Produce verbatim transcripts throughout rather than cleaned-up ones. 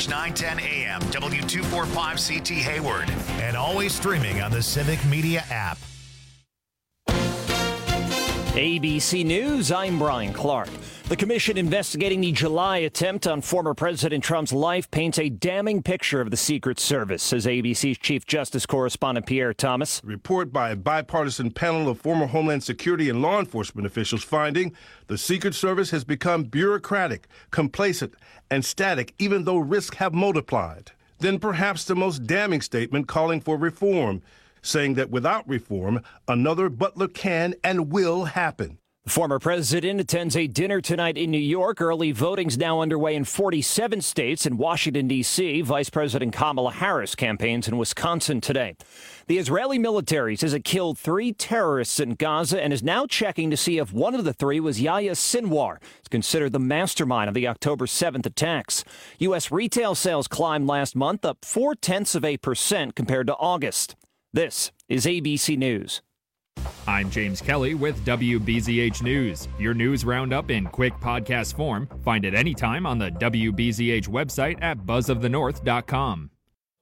nine ten A M, W two forty-five C T Hayward, and always streaming on the Civic Media app. A B C News, I'm Brian Clark. The commission investigating the July attempt on former President Trump's life paints a damning picture of the Secret Service, says A B C's Chief Justice correspondent Pierre Thomas. A report by a bipartisan panel of former Homeland Security and law enforcement officials finding the Secret Service has become bureaucratic, complacent, and static, even though risks have multiplied. Then perhaps the most damning statement calling for reform, saying that without reform, another Butler can and will happen. The former president attends a dinner tonight in New York. Early voting's now underway in forty-seven states. In Washington, D C, Vice President Kamala Harris campaigns in Wisconsin today. The Israeli military says it killed three terrorists in Gaza and is now checking to see if one of the three was Yahya Sinwar. It's considered the mastermind of the October seventh attacks. U S retail sales climbed last month, up four-tenths of a percent compared to August. This is A B C News. I'm James Kelly with W B Z H News. Your news roundup in quick podcast form. Find it anytime on the W B Z H website at buzz of the north dot com.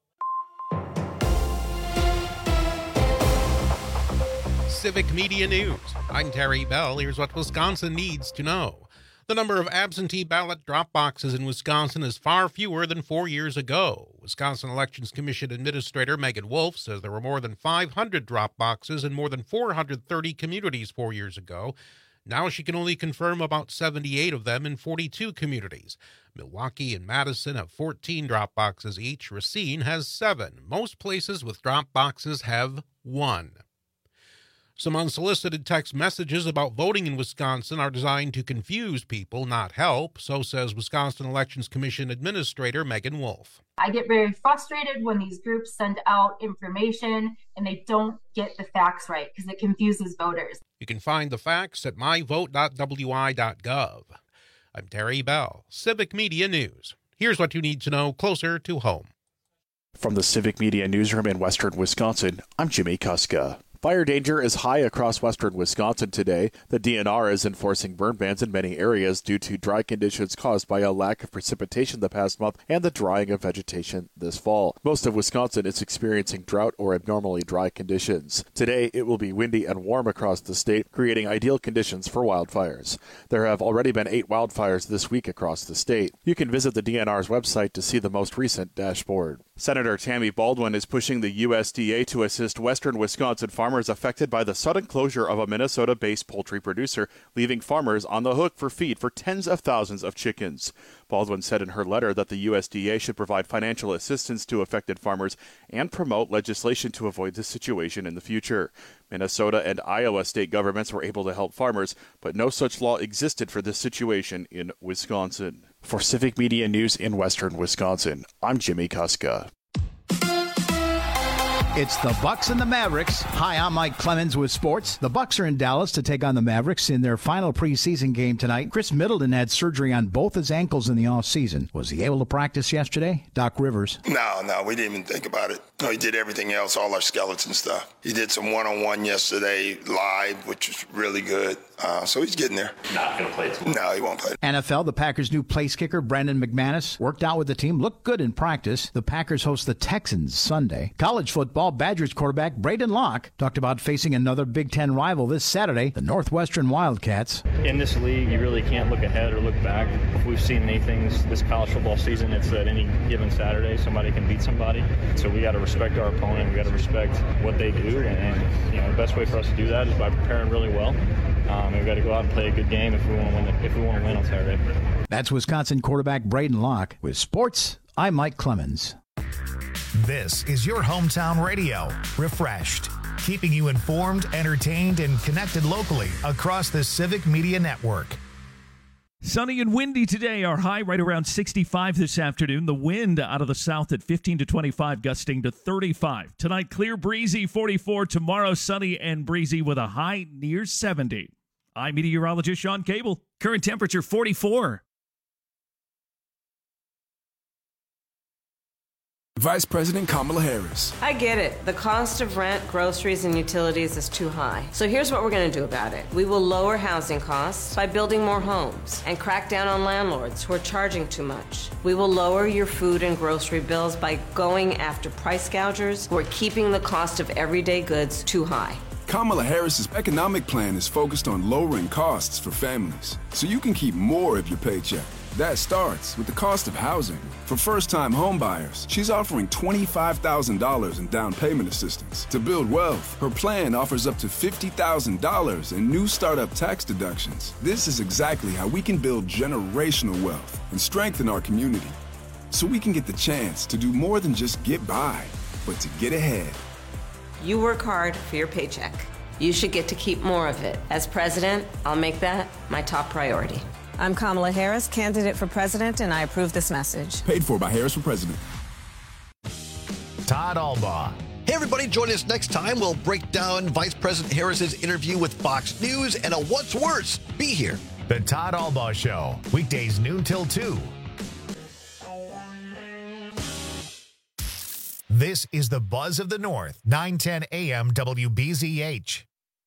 Civic Media News. I'm Terry Bell. Here's what Wisconsin needs to know. The number of absentee ballot drop boxes in Wisconsin is far fewer than four years ago. Wisconsin Elections Commission Administrator Megan Wolf says there were more than five hundred drop boxes in more than four hundred thirty communities four years ago. Now she can only confirm about seventy-eight of them in forty-two communities. Milwaukee and Madison have fourteen drop boxes each. Racine has seven. Most places with drop boxes have one. Some unsolicited text messages about voting in Wisconsin are designed to confuse people, not help, so says Wisconsin Elections Commission Administrator Megan Wolf. I get very frustrated when these groups send out information and they don't get the facts right because it confuses voters. You can find the facts at my vote dot w i dot gov. I'm Terry Bell, Civic Media News. Here's what you need to know closer to home. From the Civic Media Newsroom in western Wisconsin, I'm Jimmy Kuska. Fire danger is high across western Wisconsin today. The D N R is enforcing burn bans in many areas due to dry conditions caused by a lack of precipitation the past month and the drying of vegetation this fall. Most of Wisconsin is experiencing drought or abnormally dry conditions. Today, it will be windy and warm across the state, creating ideal conditions for wildfires. There have already been eight wildfires this week across the state. You can visit the D N R's website to see the most recent dashboard. Senator Tammy Baldwin is pushing the U S D A to assist western Wisconsin farmers affected by the sudden closure of a Minnesota-based poultry producer, leaving farmers on the hook for feed for tens of thousands of chickens. Baldwin said in her letter that the U S D A should provide financial assistance to affected farmers and promote legislation to avoid this situation in the future. Minnesota and Iowa state governments were able to help farmers, but no such law existed for this situation in Wisconsin. For Civic Media News in western Wisconsin, I'm Jimmy Kuska. It's the Bucks and the Mavericks. Hi, I'm Mike Clemens with sports. The Bucks are in Dallas to take on the Mavericks in their final preseason game tonight. Chris Middleton had surgery on both his ankles in the offseason. Was he able to practice yesterday? Doc Rivers. No, no, we didn't even think about it. No, he did everything else, all our skeleton stuff. He did some one-on-one yesterday live, which was really good. Uh, so he's getting there. Not going to play tomorrow. No, he won't play. N F L, the Packers' new place kicker, Brandon McManus, worked out with the team, looked good in practice. The Packers host the Texans Sunday. College football, Badgers quarterback Braden Locke talked about facing another Big Ten rival this Saturday, the Northwestern Wildcats. In this league, you really can't look ahead or look back. If we've seen anything this, this college football season, it's that any given Saturday, somebody can beat somebody. So we got to respect our opponent. We got to respect what they do. And, and you know, the best way for us to do that is by preparing really well. Um, we've got to go out and play a good game if we want to win. If we want to win on Saturday. That's Wisconsin quarterback Braden Locke. With sports, I'm Mike Clemens. This is your hometown radio, Refreshed, keeping you informed, entertained, and connected locally across the Civic Media Network. Sunny and windy today. Our high right around sixty-five this afternoon. The wind out of the south at fifteen to twenty-five, gusting to thirty-five. Tonight, clear, breezy, forty-four. Tomorrow, sunny and breezy with a high near seventy. I'm meteorologist Sean Cable. Current temperature forty-four. Vice President Kamala Harris. I get it. The cost of rent, groceries, and utilities is too high. So here's what we're going to do about it. We will lower housing costs by building more homes and crack down on landlords who are charging too much. We will lower your food and grocery bills by going after price gougers who are keeping the cost of everyday goods too high. Kamala Harris's economic plan is focused on lowering costs for families, so you can keep more of your paycheck. That starts with the cost of housing. For first-time homebuyers, she's offering twenty-five thousand dollars in down payment assistance. To build wealth, her plan offers up to fifty thousand dollars in new startup tax deductions. This is exactly how we can build generational wealth and strengthen our community, so we can get the chance to do more than just get by, but to get ahead. You work hard for your paycheck. You should get to keep more of it. As president, I'll make that my top priority. I'm Kamala Harris, candidate for president, and I approve this message. Paid for by Harris for President. Todd Albaugh. Hey, everybody, join us next time. We'll break down Vice President Harris's interview with Fox News and a what's worse. Be here. The Todd Albaugh Show, weekdays noon till two. This is the Buzz of the North, nine ten A M W B Z H.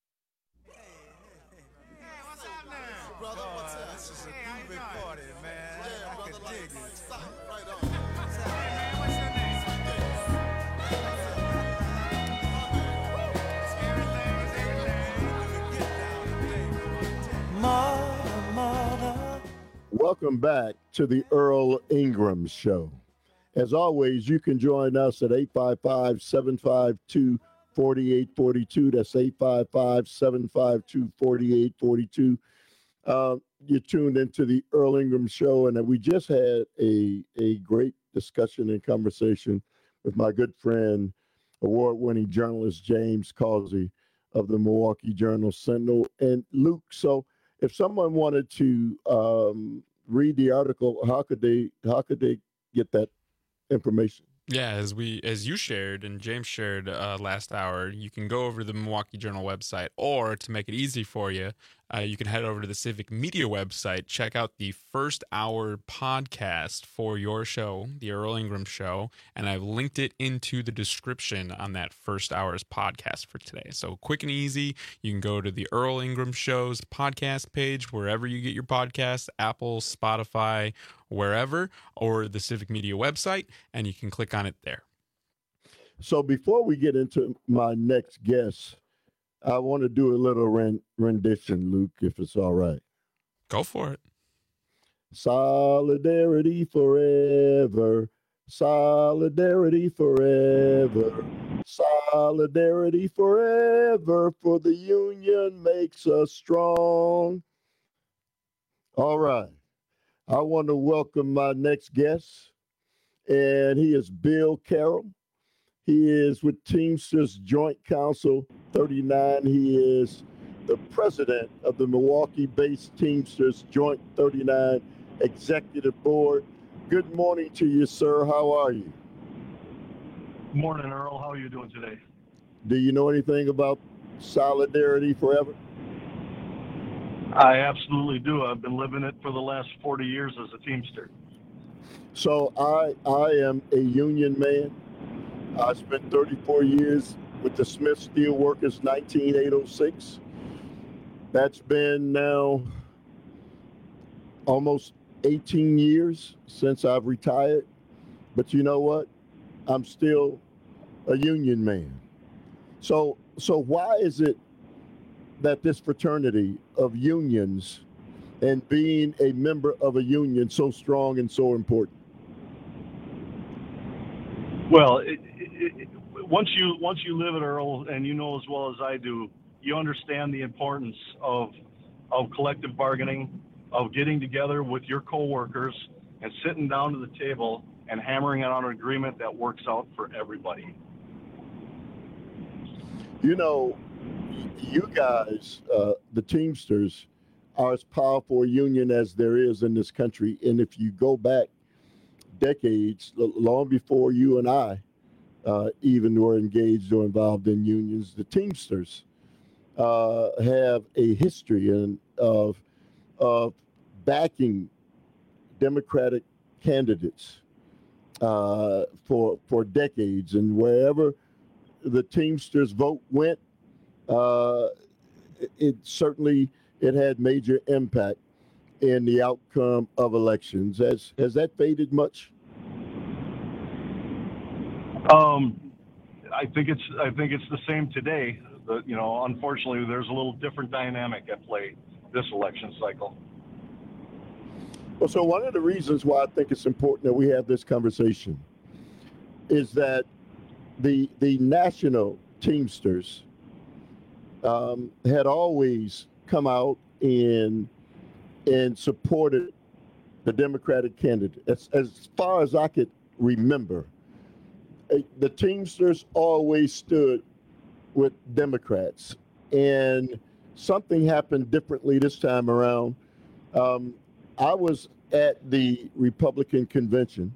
Welcome back to the Earl Ingram Show. As always, you can join us at eight five five, seven five two, four eight four two. That's eight five five, seven five two, four eight four two. Uh, you're tuned into the Earl Ingram Show, and we just had a, a great discussion and conversation with my good friend, award-winning journalist James Causey of the Milwaukee Journal-Sentinel. And Luke, so if someone wanted to um, read the article, how could they how could they get that information? Yeah, as we as you shared and James shared uh, last hour, you can go over to the Milwaukee Journal website, or to make it easy for you, uh, you can head over to the Civic Media website, check out the first hour podcast for your show, the Earl Ingram Show, and I've linked it into the description on that first hour's podcast for today. So quick and easy, you can go to the Earl Ingram Show's podcast page, wherever you get your podcasts, Apple, Spotify, wherever, or the Civic Media website, and you can click on it there. So before we get into my next guest, I want to do a little rend- rendition, Luke, if it's all right. Go for it. Solidarity forever. Solidarity forever. Solidarity forever. For the union makes us strong. All right. I want to welcome my next guest, and he is Bill Carroll. He is with Teamsters Joint Council thirty-nine. He is the president of the Milwaukee-based Teamsters Joint thirty-nine Executive Board. Good morning to you, sir. How are you? Morning, Earl. How are you doing today? Do you know anything about Solidarity Forever? I absolutely do. I've been living it for the last forty years as a Teamster. So I I am a union man. I spent thirty-four years with the Smith Steel Workers, nineteen eight oh six. That's been now almost eighteen years since I've retired. But you know what? I'm still a union man. So so why is it that this fraternity of unions and being a member of a union so strong and so important? Well, it, it, it, once you once you live it, Earl, and you know as well as I do, you understand the importance of of collective bargaining, of getting together with your coworkers and sitting down to the table and hammering out an agreement that works out for everybody. You know, you guys, uh, the Teamsters, are as powerful a union as there is in this country. And if you go back decades, long before you and I uh, even were engaged or involved in unions, the Teamsters uh, have a history in, of, of backing Democratic candidates uh, for for decades, and wherever the Teamsters vote went, uh, it, it certainly it had major impact in the outcome of elections. Has has that faded much? Um, I think it's I think it's the same today. The, you know, unfortunately, there's a little different dynamic at play this election cycle. Well, so one of the reasons why I think it's important that we have this conversation is that the the national Teamsters um, had always come out and and supported the Democratic candidate. As, as far as I could remember, the Teamsters always stood with Democrats, and something happened differently this time around. Um, I was at the Republican convention,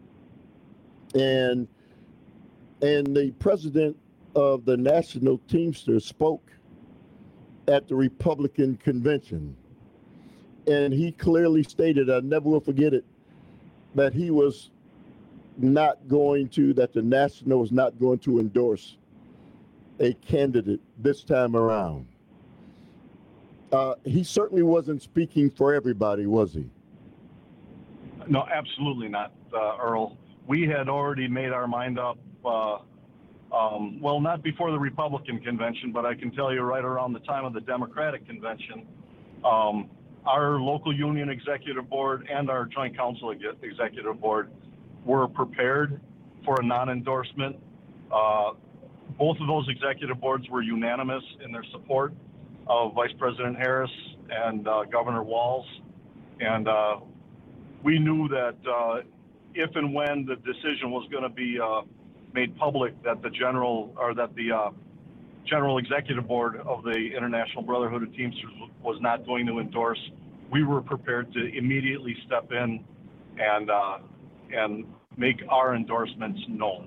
and and the president of the National Teamsters spoke at the Republican convention, and he clearly stated, I never will forget it, that he was not going to, that the National was not going to endorse a candidate this time around. Uh, he certainly wasn't speaking for everybody, was he? No, absolutely not, uh, Earl. We had already made our mind up, uh, um, well, not before the Republican convention, but I can tell you right around the time of the Democratic convention, um, our local union executive board and our joint council executive board were prepared for a non-endorsement. Uh, both of those executive boards were unanimous in their support of Vice President Harris and uh, Governor Walz. And uh, we knew that uh, if and when the decision was going to be uh, made public, that the general or that the uh, general executive board of the International Brotherhood of Teamsters was not going to endorse, we were prepared to immediately step in and uh, and make our endorsements known.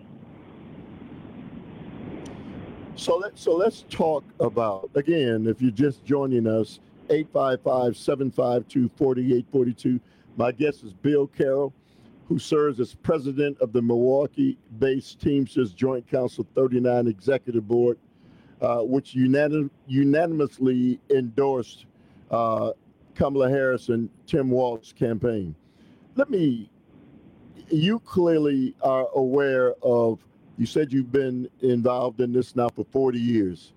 So let so let's talk about, again, if you're just joining us, eight five five, seven five two, four eight four two. My guest is Bill Carroll, who serves as president of the Milwaukee-based Teamsters Joint Council thirty-nine Executive Board, uh, which unanim- unanimously endorsed uh, Kamala Harris and Tim Walz's campaign. Let me, you clearly are aware of, you said you've been involved in this now for forty years.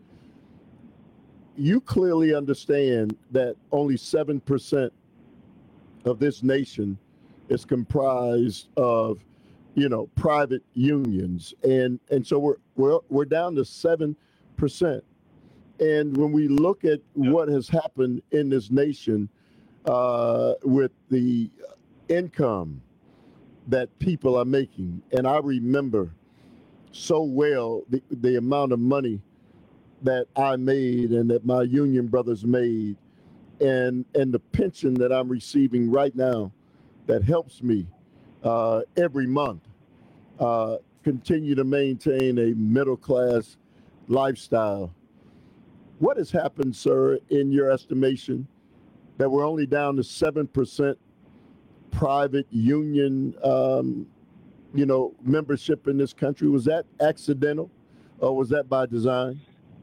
You clearly understand that only seven percent of this nation is comprised of, you know, private unions. And and so we're we're we're down to seven percent. And when we look at what has happened in this nation uh, with the income that people are making, and I remember so well the, the amount of money that I made and that my union brothers made, and and the pension that I'm receiving right now that helps me uh, every month uh, continue to maintain a middle-class lifestyle. What has happened, sir, in your estimation, that we're only down to seven percent private union um, you know, membership in this country? Was that accidental, or was that by design?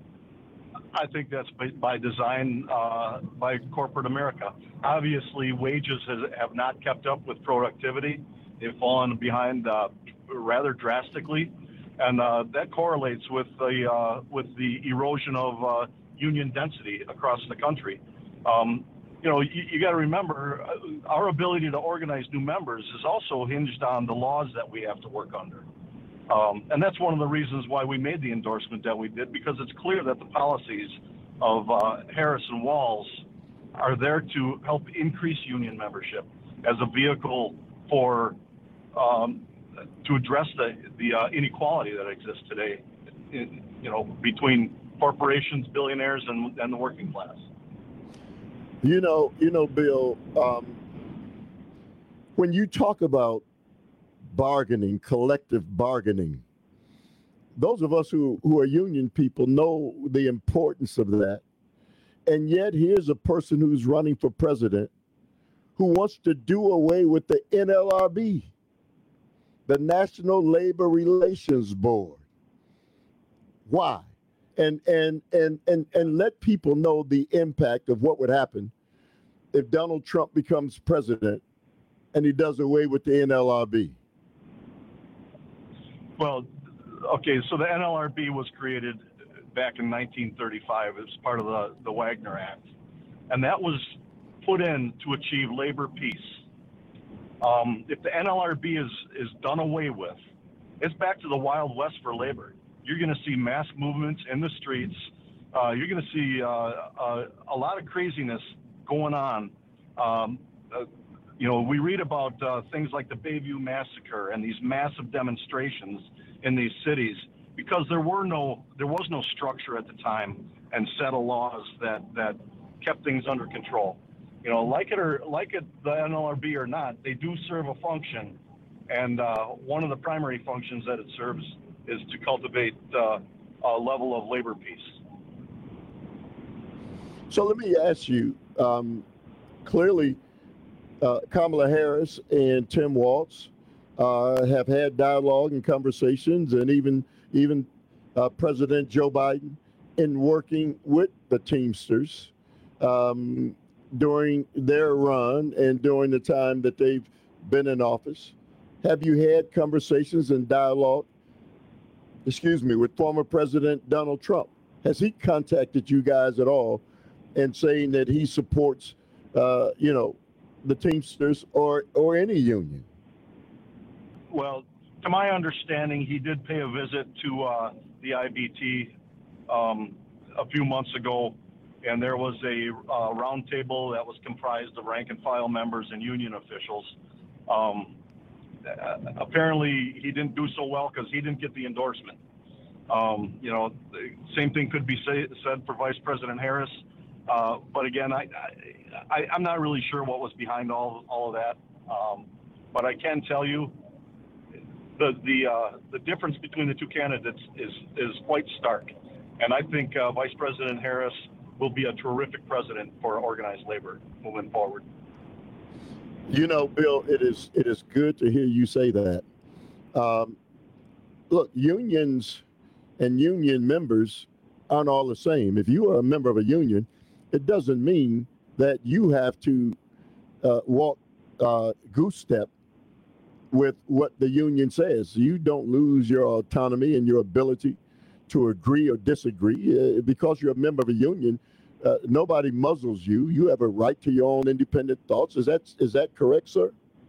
I think that's by, by design uh, by corporate America. Obviously, wages has, have not kept up with productivity. They've fallen behind uh, rather drastically, and uh, that correlates with the uh, with the erosion of uh, union density across the country. Um, You know, you, you got to remember, uh, our ability to organize new members is also hinged on the laws that we have to work under. Um, and that's one of the reasons why we made the endorsement that we did, because it's clear that the policies of uh, Harris and Walz are there to help increase union membership as a vehicle for um, to address the, the uh, inequality that exists today, in, you know, between corporations, billionaires, and, and the working class. You know, you know, Bill, um, when you talk about bargaining, collective bargaining, those of us who, who are union people know the importance of that. And yet here's a person who's running for president who wants to do away with the N L R B. the National Labor Relations Board. Why? And and and and and let people know the impact of what would happen if Donald Trump becomes president and he does away with the N L R B. Well, okay, so the N L R B was created back in nineteen thirty-five as part of the, the Wagner Act. And that was put in to achieve labor peace. Um, if the N L R B is, is done away with, it's back to the Wild West for labor. You're going to see mass movements in the streets. Uh, you're going to see uh, uh, a lot of craziness going on. Um, uh, you know, we read about uh, things like the Bayview Massacre and these massive demonstrations in these cities because there were no, there was no structure at the time and set of laws that, that kept things under control. You know, like it or like it, the N L R B or not, they do serve a function, and uh, one of the primary functions that it serves is to cultivate uh, a level of labor peace. So let me ask you, um, clearly uh, Kamala Harris and Tim Walz uh, have had dialogue and conversations, and even even uh, President Joe Biden in working with the Teamsters um, during their run and during the time that they've been in office. Have you had conversations and dialogue excuse me, with former President Donald Trump? Has he contacted you guys at all and saying that he supports, uh, you know, the Teamsters or, or any union? Well, to my understanding, he did pay a visit to uh, the I B T um, a few months ago, and there was a uh, roundtable that was comprised of rank and file members and union officials. Um, Uh, apparently he didn't do so well because he didn't get the endorsement. Um, you know, the same thing could be say, said for Vice President Harris. Uh, but again, I, I, I'm not really sure what was behind all, all of that. Um, but I can tell you the, the, uh, the difference between the two candidates is, is quite stark. And I think uh, Vice President Harris will be a terrific president for organized labor moving forward. You know, Bill, it is it is good to hear you say that. Um, look, unions and union members aren't all the same. If you are a member of a union, it doesn't mean that you have to uh, walk uh, goose step with what the union says. You don't lose your autonomy and your ability to agree or disagree. Uh, because you're a member of a union, Uh, nobody muzzles you. You have a right to your own independent thoughts. Is that is that correct, sir?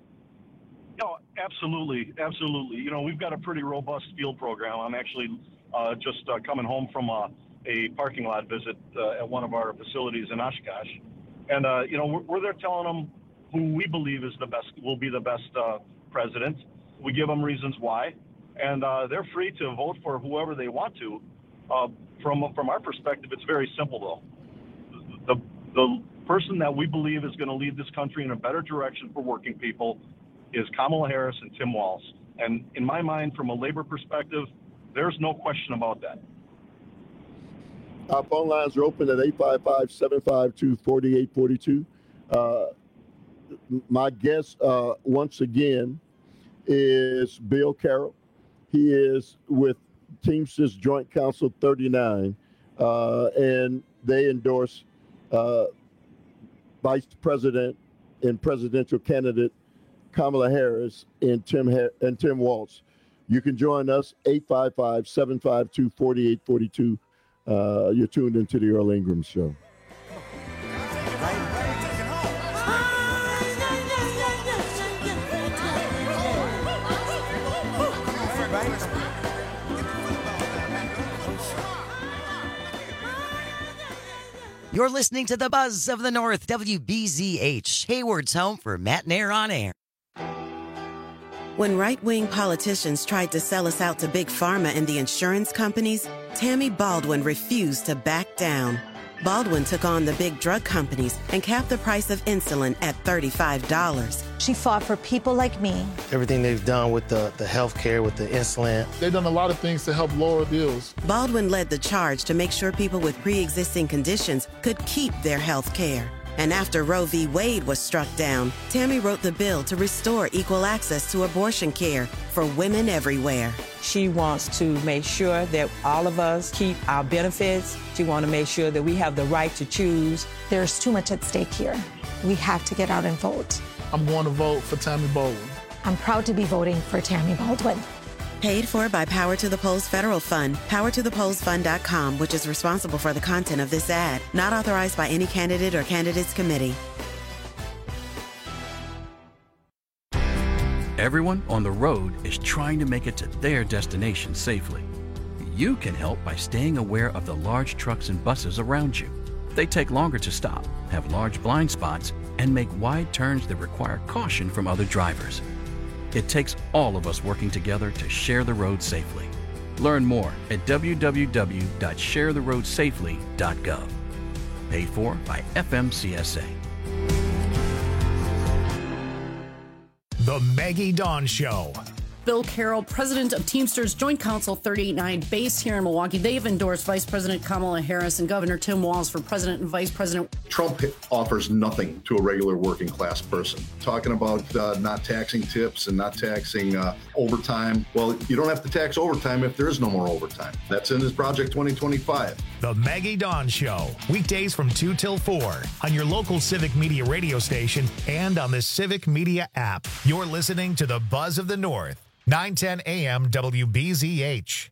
No, absolutely, absolutely. You know, we've got a pretty robust field program. I'm actually uh, just uh, coming home from a, a parking lot visit uh, at one of our facilities in Oshkosh, and uh, you know, we're, we're there telling them who we believe is the best, will be the best uh, president. We give them reasons why, and uh, they're free to vote for whoever they want to. Uh, from from our perspective, it's very simple though. The, the person that we believe is going to lead this country in a better direction for working people is Kamala Harris and Tim Walz. And in my mind, from a labor perspective, there's no question about that. Our phone lines are open at eight five five, seven five two, four eight four two. Uh, my guest, uh, once again, is Bill Carroll. He is with Teamsters Joint Council thirty-nine, uh, and they endorse Uh, Vice President and presidential candidate Kamala Harris and Tim ha- and Tim Walz. You can join us, eight five five, seven five two, four eight four two. Uh, you're tuned into the Earl Ingram Show. You're listening to the Buzz of the North, W B Z H, Hayward's home for Matt and Air on Air. When right-wing politicians tried to sell us out to Big Pharma and the insurance companies, Tammy Baldwin refused to back down. Baldwin took on the big drug companies and capped the price of insulin at thirty-five dollars. She fought for people like me. Everything they've done with the, the health care, with the insulin. They've done a lot of things to help lower bills. Baldwin led the charge to make sure people with pre-existing conditions could keep their health care. And after Roe v. Wade was struck down, Tammy wrote the bill to restore equal access to abortion care, for women everywhere. She wants to make sure that all of us keep our benefits. She wants to make sure that we have the right to choose. There's too much at stake here. We have to get out and vote. I'm going to vote for Tammy Baldwin. I'm proud to be voting for Tammy Baldwin. Paid for by Power to the Polls Federal Fund, power to the polls fund dot com, which is responsible for the content of this ad. Not authorized by any candidate or candidates committee. Everyone on the road is trying to make it to their destination safely. You can help by staying aware of the large trucks and buses around you. They take longer to stop, have large blind spots, and make wide turns that require caution from other drivers. It takes all of us working together to share the road safely. Learn more at w w w dot share the road safely dot gov. Paid for by F M C S A. The Maggie Dawn Show. Bill Carroll, president of Teamsters Joint Council thirty-eight nine, based here in Milwaukee. They've endorsed Vice President Kamala Harris and Governor Tim Walz for president and vice president. Trump offers nothing to a regular working class person. Talking about uh, not taxing tips and not taxing uh, overtime. Well, you don't have to tax overtime if there is no more overtime. That's in his Project twenty twenty-five. The Maggie Dawn Show. Weekdays from two till four on your local Civic Media radio station and on the Civic Media app. You're listening to the Buzz of the North. nine ten A M W B Z H.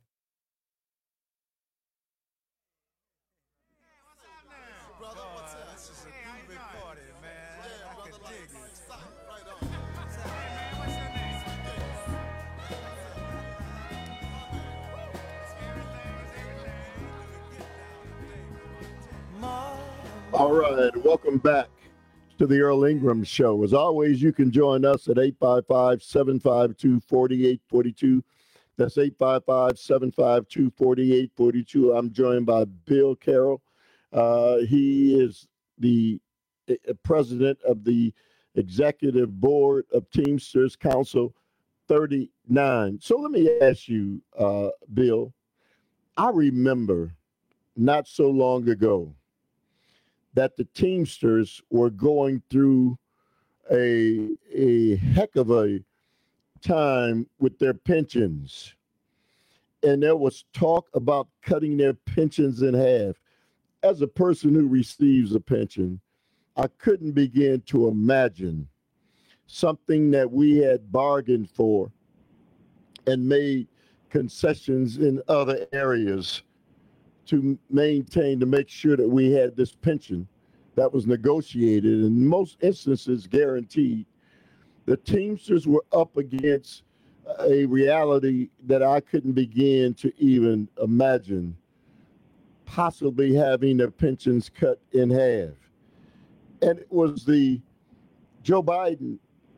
All right, welcome back to the Earl Ingram Show. As always, you can join us at eight five five, seven five two, four eight four two. That's eight five five, seven five two, four eight four two. I'm joined by Bill Carroll. Uh, he is the uh, president of the Executive Board of Teamsters Council thirty-nine. So let me ask you, uh, Bill, I remember not so long ago that the Teamsters were going through a, a heck of a time with their pensions. And there was talk about cutting their pensions in half. As a person who receives a pension, I couldn't begin to imagine something that we had bargained for and made concessions in other areas to maintain, to make sure that we had this pension that was negotiated, and in most instances guaranteed. The Teamsters were up against a reality that I couldn't begin to even imagine, possibly having their pensions cut in half. And it was the Joe Biden,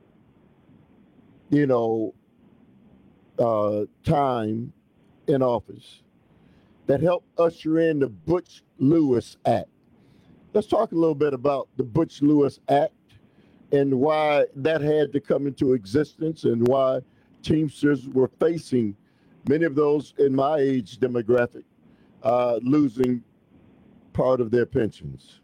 you know, uh, time in office that helped usher in the Butch-Lewis Act. Let's talk a little bit about the Butch-Lewis Act and why that had to come into existence and why Teamsters were facing, many of those in my age demographic, uh, losing part of their pensions.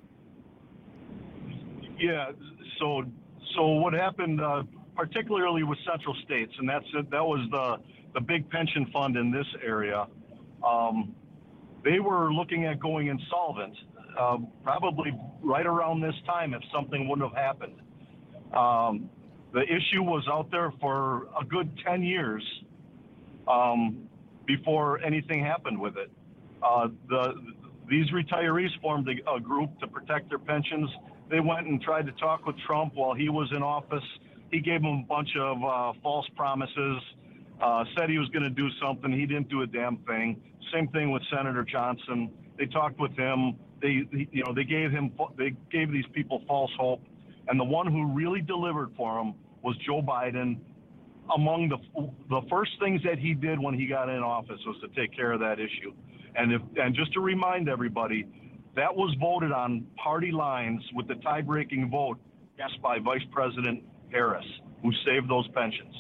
Yeah, so so what happened, uh, particularly with Central States, and that's that was the, the big pension fund in this area. Um, they were looking at going insolvent, uh, probably right around this time if something wouldn't have happened. Um, the issue was out there for a good ten years um, before anything happened with it. Uh, the these retirees formed a, a group to protect their pensions. They went and tried to talk with Trump while he was in office. He gave them a bunch of uh, false promises. Uh, said he was going to do something. He didn't do a damn thing. Same thing with Senator Johnson. They talked with him. They, you know, they gave him, they gave these people false hope. And the one who really delivered for them was Joe Biden. Among the the first things that he did when he got in office was to take care of that issue. And if and just to remind everybody, that was voted on party lines with the tie-breaking vote cast by Vice President Harris, who saved those pensions.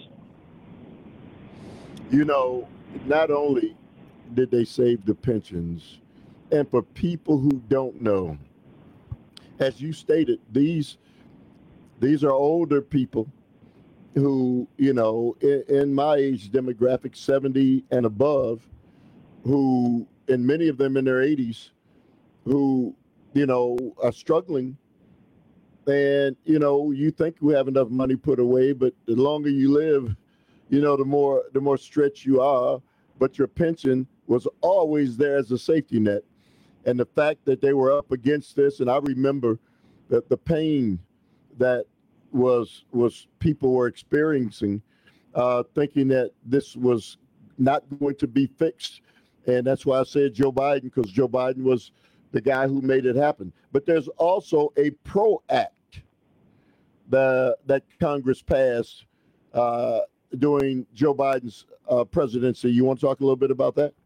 You know, not only did they save the pensions, and for people who don't know, as you stated, these these are older people who, you know, in, in my age demographic, seventy and above, who, and many of them in their eighties, who, you know, are struggling. And, you know, you think you have enough money put away, but the longer you live, you know, the more the more stretched you are. But your pension was always there as a safety net. And the fact that they were up against this, and I remember that the pain that was was people were experiencing, uh, thinking that this was not going to be fixed. And that's why I said Joe Biden, because Joe Biden was the guy who made it happen. But there's also a PRO Act that, that Congress passed uh, during Joe Biden's uh, presidency. You want to talk a little bit about that?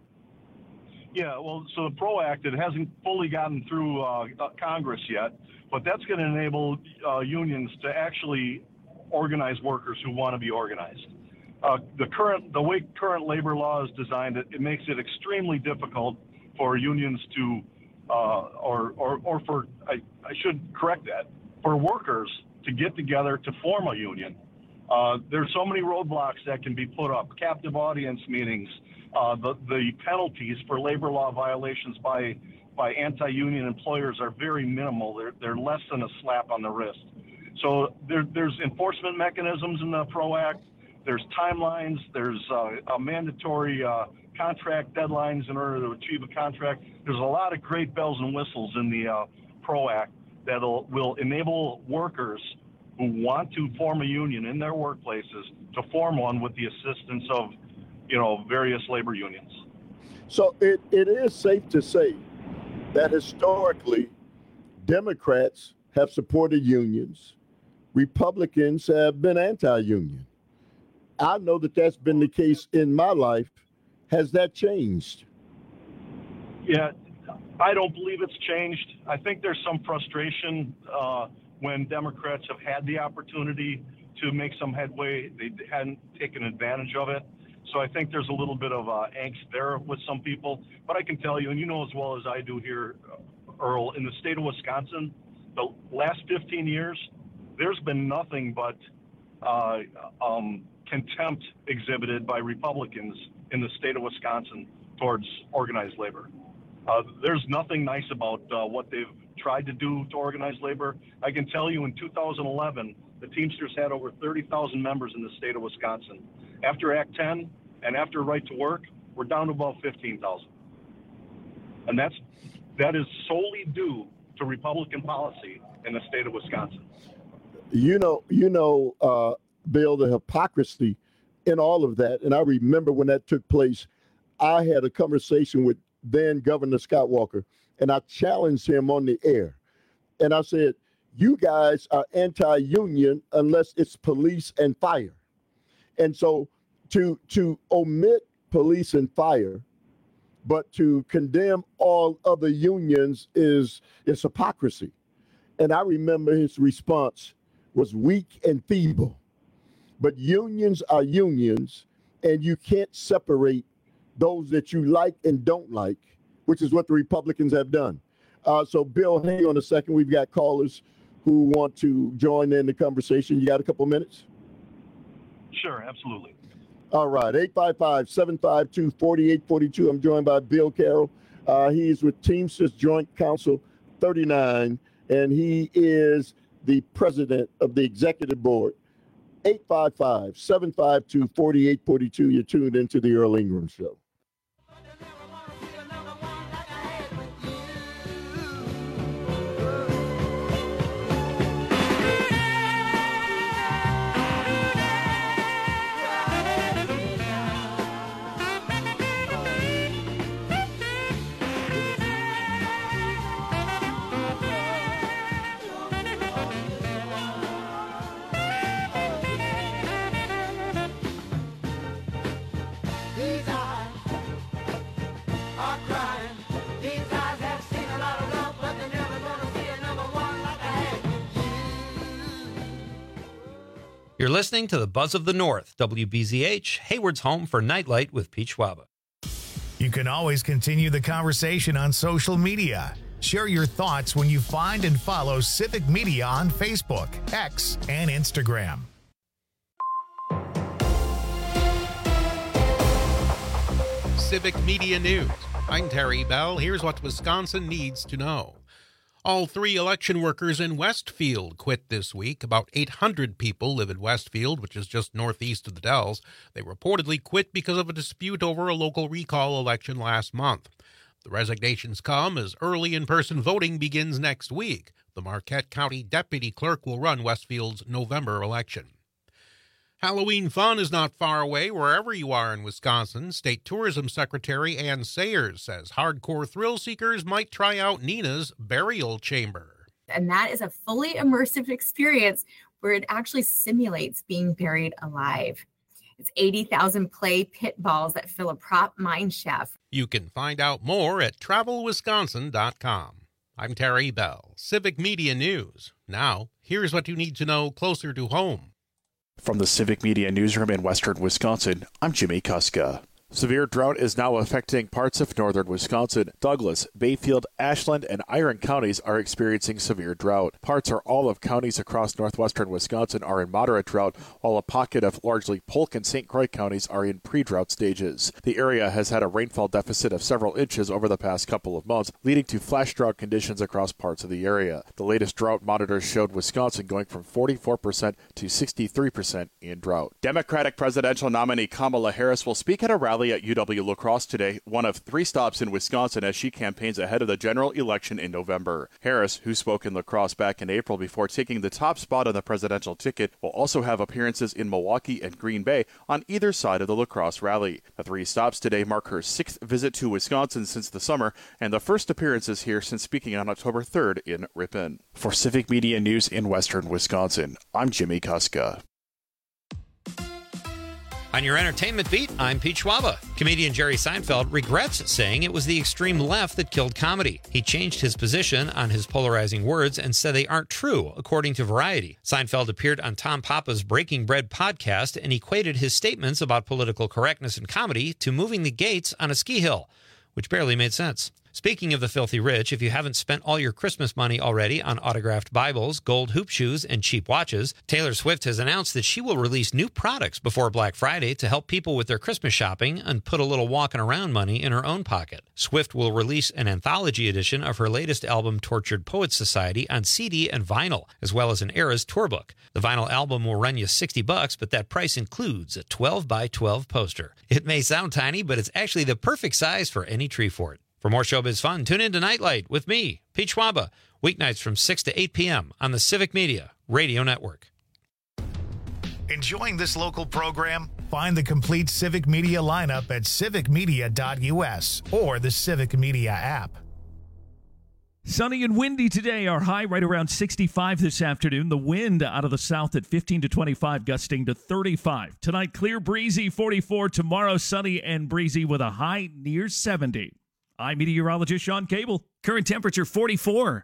Yeah, well, so the PRO Act, it hasn't fully gotten through uh, Congress yet, but that's going to enable uh, unions to actually organize workers who want to be organized. Uh, the current, the way current labor law is designed, it, it makes it extremely difficult for unions to, uh, or, or, or for, I, I should correct that, for workers to get together to form a union. Uh, there's so many roadblocks that can be put up, captive audience meetings, uh, the, the penalties for labor law violations by, by anti-union employers are very minimal. They're, they're less than a slap on the wrist. So there, there's enforcement mechanisms in the PRO Act. There's timelines. There's uh, a mandatory uh, contract deadlines in order to achieve a contract. There's a lot of great bells and whistles in the uh, PRO Act that will enable workers who want to form a union in their workplaces to form one with the assistance of, you know, various labor unions. So it, it is safe to say that historically, Democrats have supported unions. Republicans have been anti-union. I know that that's been the case in my life. Has that changed? Yeah, I don't believe it's changed. I think there's some frustration uh, when Democrats have had the opportunity to make some headway. They hadn't taken advantage of it. So I think there's a little bit of uh, angst there with some people. But I can tell you, and you know as well as I do here, Earl, in the state of Wisconsin, the last fifteen years, there's been nothing but uh, um, contempt exhibited by Republicans in the state of Wisconsin towards organized labor. Uh, there's nothing nice about uh, what they've tried to do to organize labor. I can tell you in two thousand eleven, the Teamsters had over thirty thousand members in the state of Wisconsin. After Act ten and after Right to Work, we're down to about fifteen thousand. And that's, that is solely due to Republican policy in the state of Wisconsin. You know, you know, uh, Bill, the hypocrisy in all of that. And I remember when that took place, I had a conversation with then Governor Scott Walker, and I challenged him on the air. And I said, you guys are anti-union unless it's police and fire. And so to to omit police and fire, but to condemn all other unions is, is hypocrisy. And I remember his response was weak and feeble. But unions are unions, and you can't separate those that you like and don't like, which is what the Republicans have done. Uh, so, Bill, hang on a second. We've got callers who want to join in the conversation. You got a couple minutes? Sure, absolutely. All right, eight five five, seven five two, four eight four two. I'm joined by Bill Carroll. Uh, he's with Teamsters Joint Council thirty-nine, and he is the president of the executive board. eight five five, seven five two, four eight four two. You're tuned into the Earl Ingram Show. You're listening to the Buzz of the North, W B Z H, Hayward's home for Nightlight with Pete Schwaba. You can always continue the conversation on social media. Share your thoughts when you find and follow Civic Media on Facebook, X, and Instagram. Civic Media News. I'm Terry Bell. Here's what Wisconsin needs to know. All three election workers in Westfield quit this week. About eight hundred people live in Westfield, which is just northeast of the Dells. They reportedly quit because of a dispute over a local recall election last month. The resignations come as early in-person voting begins next week. The Marquette County Deputy Clerk will run Westfield's November election. Halloween fun is not far away wherever you are in Wisconsin. State Tourism Secretary Ann Sayers says hardcore thrill seekers might try out Nina's Burial Chamber. And that is a fully immersive experience where it actually simulates being buried alive. It's eighty thousand play pit balls that fill a prop mine shaft. You can find out more at travel wisconsin dot com. I'm Terry Bell, Civic Media News. Now, here's what you need to know closer to home. From the Civic Media Newsroom in western Wisconsin, I'm Jimmy Kuska. Severe drought is now affecting parts of northern Wisconsin. Douglas, Bayfield, Ashland, and Iron counties are experiencing severe drought. Parts or all of counties across northwestern Wisconsin are in moderate drought, while a pocket of largely Polk and Saint Croix counties are in pre-drought stages. The area has had a rainfall deficit of several inches over the past couple of months, leading to flash drought conditions across parts of the area. The latest drought monitors showed Wisconsin going from forty-four percent to sixty-three percent in drought. Democratic presidential nominee Kamala Harris will speak at a rally at U W La Crosse today, one of three stops in Wisconsin as she campaigns ahead of the general election in November. Harris, who spoke in La Crosse back in April before taking the top spot on the presidential ticket, will also have appearances in Milwaukee and Green Bay on either side of the La Crosse rally. The three stops today mark her sixth visit to Wisconsin since the summer and the first appearances here since speaking on October third in Ripon. For Civic Media News in western Wisconsin, I'm Jimmy Kuska. On your entertainment beat, I'm Pete Schwaba. Comedian Jerry Seinfeld regrets saying it was the extreme left that killed comedy. He changed his position on his polarizing words and said they aren't true, according to Variety. Seinfeld appeared on Tom Papa's Breaking Bread podcast and equated his statements about political correctness in comedy to moving the gates on a ski hill, which barely made sense. Speaking of the filthy rich, if you haven't spent all your Christmas money already on autographed Bibles, gold hoop shoes, and cheap watches, Taylor Swift has announced that she will release new products before Black Friday to help people with their Christmas shopping and put a little walking around money in her own pocket. Swift will release an anthology edition of her latest album, Tortured Poets Society, on C D and vinyl, as well as an Eras tour book. The vinyl album will run you sixty bucks, but that price includes a twelve by twelve poster. It may sound tiny, but it's actually the perfect size for any tree fort. For more showbiz fun, tune in to Nightlight with me, Pete Schwaba, weeknights from six to eight p.m. on the Civic Media Radio Network. Enjoying this local program? Find the complete Civic Media lineup at civic media dot u s or the Civic Media app. Sunny and windy today. Our high right around sixty-five this afternoon. The wind out of the south at fifteen to twenty-five, gusting to thirty-five. Tonight, clear, breezy, forty-four. Tomorrow, sunny and breezy with a high near seventy. I'm meteorologist Sean Cable. Current temperature forty-four.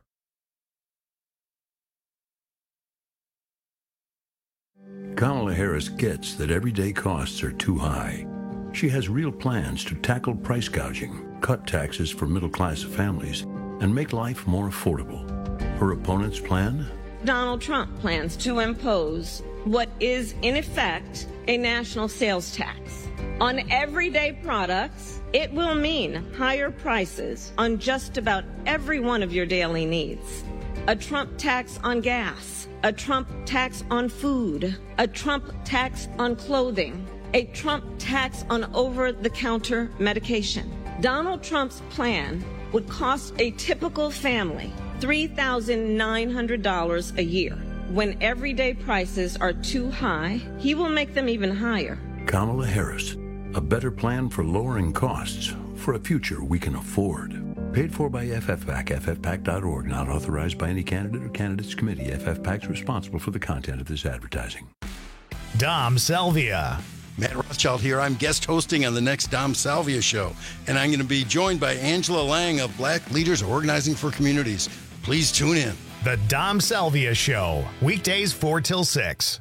Kamala Harris gets that everyday costs are too high. She has real plans to tackle price gouging, cut taxes for middle-class families, and make life more affordable. Her opponent's plan? Donald Trump plans to impose what is, in effect, a national sales tax. On everyday products, it will mean higher prices on just about every one of your daily needs. A Trump tax on gas, a Trump tax on food, a Trump tax on clothing, a Trump tax on over-the-counter medication. Donald Trump's plan would cost a typical family three thousand nine hundred dollars a year. When everyday prices are too high, he will make them even higher. Kamala Harris, a better plan for lowering costs for a future we can afford. Paid for by F F PAC, F F PAC dot org, not authorized by any candidate or candidates committee. F F PAC is responsible for the content of this advertising. Dom Salvia. Matt Rothschild here. I'm guest hosting on the next Dom Salvia show, and I'm going to be joined by Angela Lang of Black Leaders Organizing for Communities. Please tune in. The Dom Salvia Show, weekdays four till six.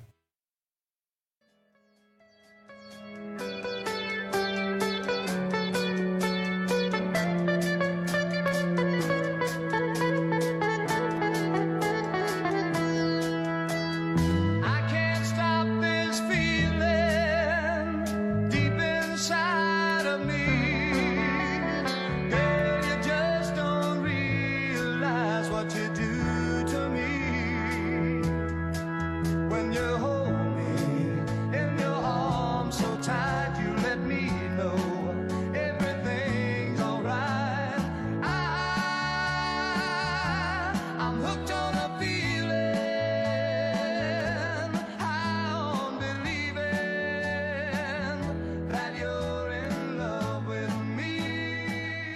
Deep inside of me.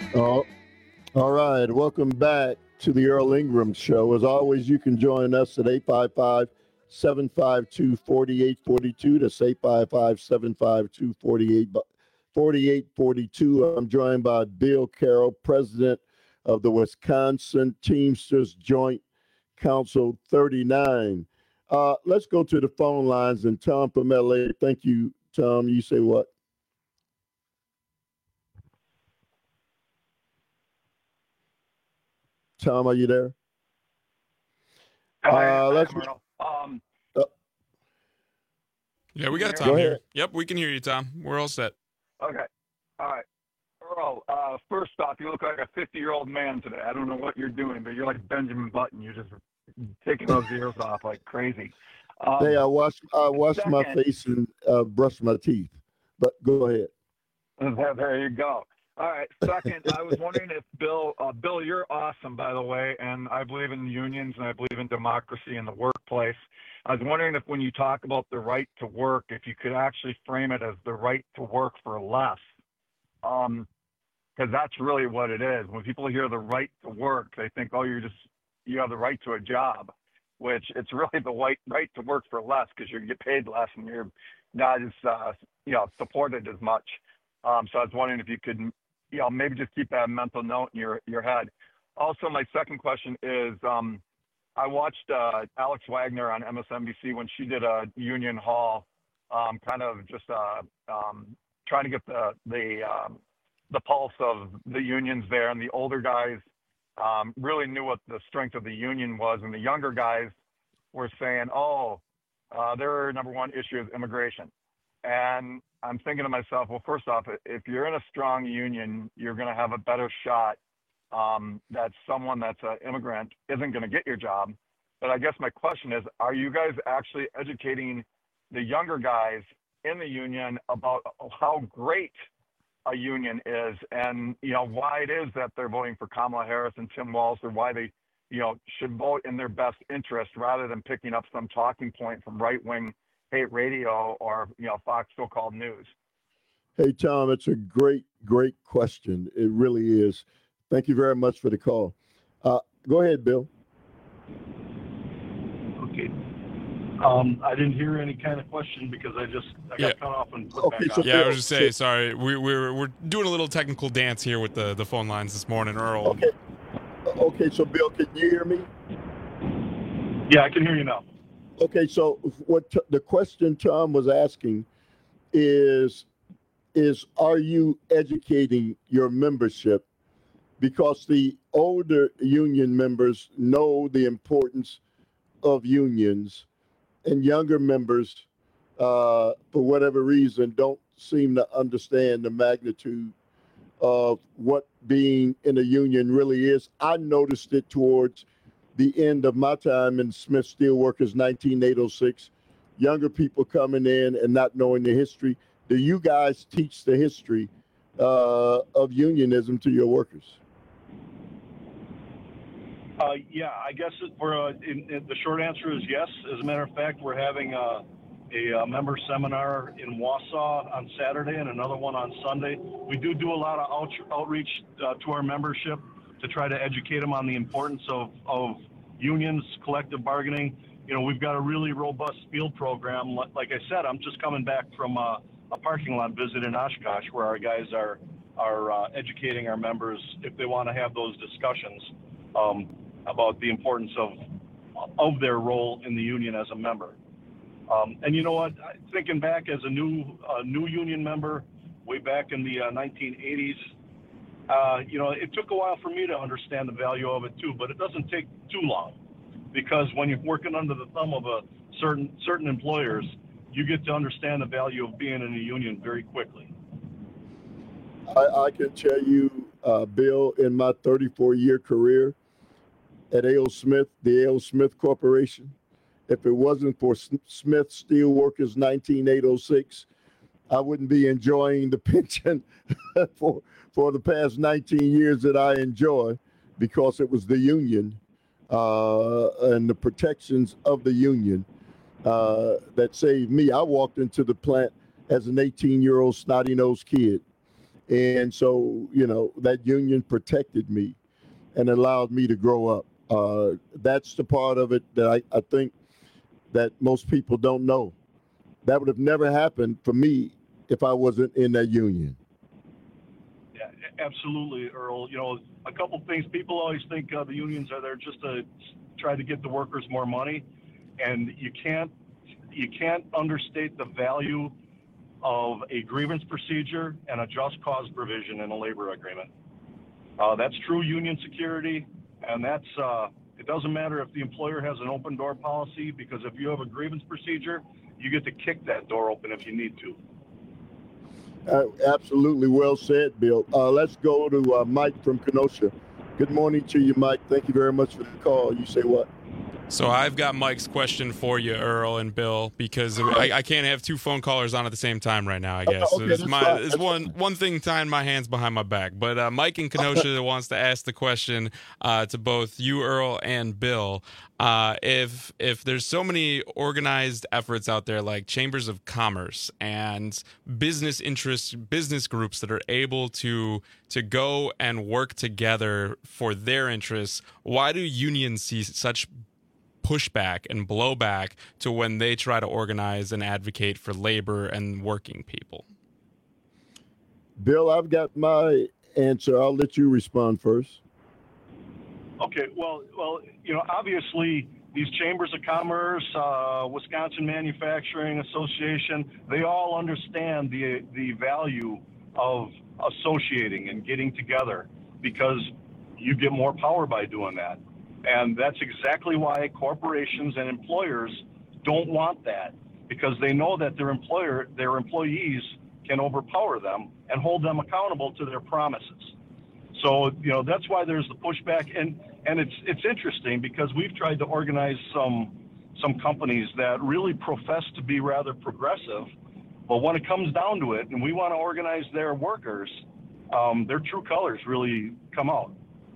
Oh, all right. Welcome back to the Earl Ingram Show. As always, you can join us at eight five five, seven five two, four eight four two. That's eight five five, seven five two, four eight four two. I'm joined by Bill Carroll, president of the Wisconsin Teamsters Joint Council thirty-nine. Uh, let's go to the phone lines. And Tom from L A. Thank you, Tom. You say what? Tom, are you there? Uh, let's. Um, uh, yeah, we got Tom here. Yep, we can hear you, Tom. We're all set. Okay. All right. Earl, uh, first off, you look like a fifty-year-old man today. I don't know what you're doing, but you're like Benjamin Button. You're just taking those ears off like crazy. Um, hey, I washed, I washed second, my face and uh, brushed my teeth. But go ahead. There you go. All right. Second, I was wondering if Bill, uh, Bill, you're awesome, by the way, and I believe in unions and I believe in democracy in the workplace. I was wondering if when you talk about the right to work, if you could actually frame it as the right to work for less. Um, because that's really what it is. When people hear the right to work, they think, oh, you're just, you have the right to a job, which it's really the right, right to work for less because you get paid less and you're not as, uh, you know, supported as much. Um, so I was wondering if you could, you know, maybe just keep that mental note in your, your head. Also, my second question is, um, I watched uh, Alex Wagner on M S N B C when she did a union hall, um, kind of just uh, um, trying to get the the um, the pulse of the unions there, and the older guys um, really knew what the strength of the union was, and the younger guys were saying, "Oh, uh, their number one issue is immigration." And I'm thinking to myself, well, first off, if you're in a strong union, you're going to have a better shot um, that someone that's an immigrant isn't going to get your job. But I guess my question is, are you guys actually educating the younger guys in the union about how great a union is and, you know, why it is that they're voting for Kamala Harris and Tim Walz, or why they, you know, should vote in their best interest rather than picking up some talking point from right-wing hate radio or, you know, Fox so-called news? Hey, Tom, it's a great, great question. It really is. Thank you very much for the call. Uh, go ahead, Bill. Okay. Um, I didn't hear any kind of question because I just I got Yeah. cut off and put Okay, back so on. Yeah, I was just saying, sorry. We, we're we're doing a little technical dance here with the, the phone lines this morning, Earl. Okay. Okay, so Bill, can you hear me? Yeah, I can hear you now. Okay, so what t- the question Tom was asking is, is are you educating your membership? Because the older union members know the importance of unions, and younger members, uh, for whatever reason, don't seem to understand the magnitude of what being in a union really is. I noticed it towards the end of my time in Smith Steelworkers, nineteen oh six, younger people coming in and not knowing the history. Do you guys teach the history uh, of unionism to your workers? Uh, yeah, I guess it, we're, uh, in, in, the short answer is yes. As a matter of fact, we're having a, a, a member seminar in Wausau on Saturday and another one on Sunday. We do do a lot of out, outreach uh, to our membership to try to educate them on the importance of, of unions, collective bargaining. You know, we've got a really robust field program. Like I said, I'm just coming back from a, a parking lot visit in Oshkosh where our guys are are uh, educating our members if they want to have those discussions um, about the importance of of their role in the union as a member. Um, and you know what? Thinking back as a new uh, new union member, way back in the uh, nineteen eighties. Uh, you know, it took a while for me to understand the value of it too, but it doesn't take too long, because when you're working under the thumb of a certain certain employers, you get to understand the value of being in a union very quickly. I, I can tell you, uh, Bill, in my thirty-four year career at A O. Smith, the A O. Smith Corporation, if it wasn't for Smith Steelworkers nineteen oh six, I wouldn't be enjoying the pension for for the past nineteen years that I enjoy, because it was the union uh, and the protections of the union uh, that saved me. I walked into the plant as an eighteen-year-old snotty-nosed kid, And so, you know, that union protected me and allowed me to grow up. Uh, that's the part of it that I, I think that most people don't know. That would have never happened for me if I wasn't in that union. Yeah, absolutely, Earl. You know, a couple things. People always think uh, the unions are there just to try to get the workers more money, and you can't you can't understate the value of a grievance procedure and a just cause provision in a labor agreement. Uh, that's true union security, and that's uh, it doesn't matter if the employer has an open door policy, because if you have a grievance procedure, you get to kick that door open if you need to. Uh, absolutely well said, Bill. Uh, let's go to uh, Mike from Kenosha. Good morning to you, Mike. Thank you very much for the call. You say what? So I've got Mike's question for you, Earl and Bill, because I, I can't have two phone callers on at the same time right now, I guess. Okay, it's my, fine. it's one one thing tying my hands behind my back. But uh, Mike in Kenosha wants to ask the question uh, to both you, Earl, and Bill. Uh, if if there's so many organized efforts out there like chambers of commerce and business interests, business groups that are able to to go and work together for their interests, why do unions see such pushback and blowback to when they try to organize and advocate for labor and working people? Bill, I've got my answer. I'll let you respond first. Okay, well, well, you know, obviously these chambers of commerce, uh, Wisconsin Manufacturing Association, they all understand the the value of associating and getting together, because you get more power by doing that. And that's exactly why corporations and employers don't want that, because they know that their employer, their employees can overpower them and hold them accountable to their promises. So, you know, that's why there's the pushback. And, and it's it's interesting because we've tried to organize some some companies that really profess to be rather progressive, but when it comes down to it and we want to organize their workers, um, their true colors really come out.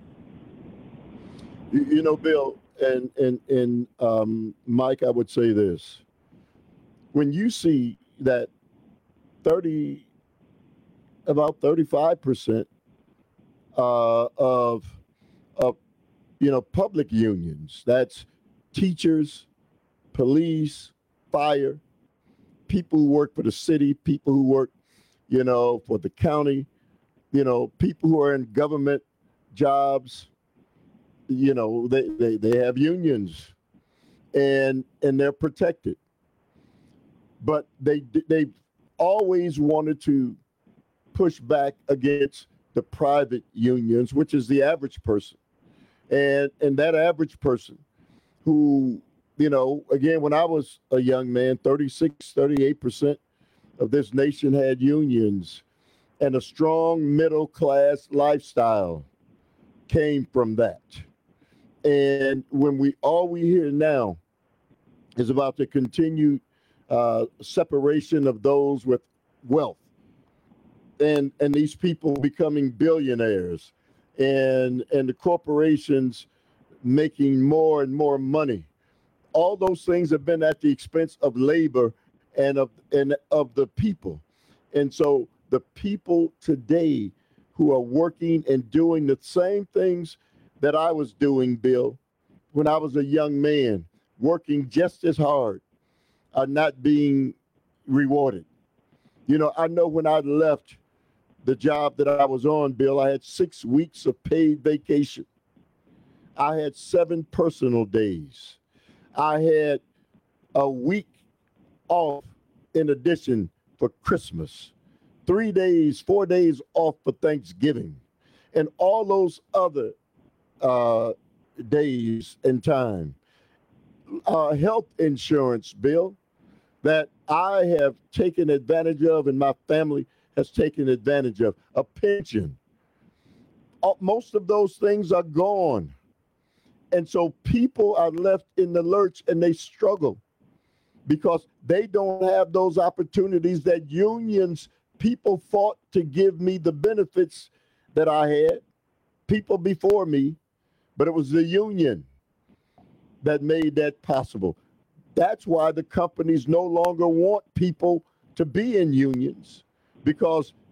You, you know, Bill and and and um, Mike, I would say this: when you see that thirty, about thirty-five percent uh, of of you know public unions, that's teachers, police, fire, people who work for the city, people who work, you know, for the county, you know, people who are in government jobs. You know, they, they, they have unions and and they're protected. But they they've always wanted to push back against the private unions, which is the average person. And and that average person who, you know, again, when I was a young man, thirty-six, thirty-eight percent of this nation had unions, and a strong middle class lifestyle came from that. And when we all we hear now is about the continued uh, separation of those with wealth, and and these people becoming billionaires, and and the corporations making more and more money, all those things have been at the expense of labor and of and of the people. And so the people today who are working and doing the same things that I was doing, Bill, when I was a young man, working just as hard, are not being rewarded. You know, I know when I left the job that I was on, Bill, I had six weeks of paid vacation. I had seven personal days. I had a week off in addition for Christmas, three days, four days off for Thanksgiving, and all those other uh, days and time. Uh, health insurance, Bill, that I have taken advantage of and my family has taken advantage of. A pension. Uh, most of those things are gone. And so people are left in the lurch and they struggle because they don't have those opportunities that unions, people fought to give me the benefits that I had, people before me, but it was the union that made that possible. That's why the companies no longer want people to be in unions, because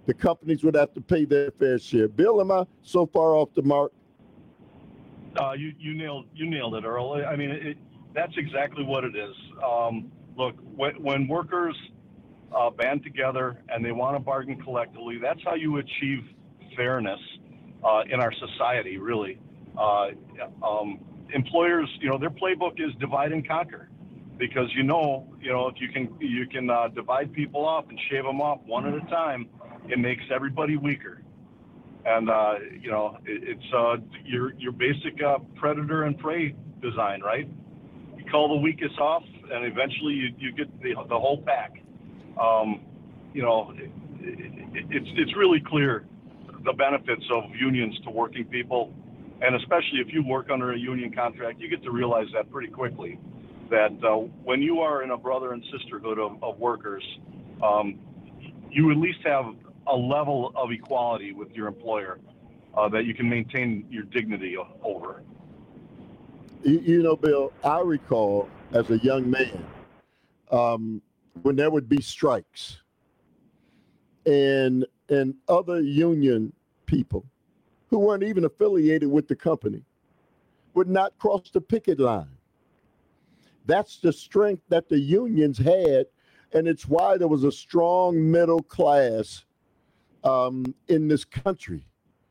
the companies would have to pay their fair share. Bill, am I so far off the mark? Uh, you, you nailed you nailed it, Earl. I mean, it, that's exactly what it is. Um, look, when, when workers uh, band together and they want to bargain collectively, that's how you achieve fairness uh, in our society, really. Uh, um, employers, you know, their playbook is divide and conquer, because you know, you know, if you can you can uh, divide people off and shave them off one at a time, it makes everybody weaker. And, uh, you know, it, it's uh, your your basic uh, predator and prey design, right? You call the weakest off, and eventually you, you get the, the whole pack. Um, you know, it, it, it's it's really clear the benefits of unions to working people, and especially if you work under a union contract, you get to realize that pretty quickly, that uh, when you are in a brother and sisterhood of, of workers, um, you at least have a level of equality with your employer uh, that you can maintain your dignity over. You, you know, Bill, I recall as a young man um, when there would be strikes, and and other union people who weren't even affiliated with the company would not cross the picket line. That's the strength that the unions had, and it's why there was a strong middle class um, in this country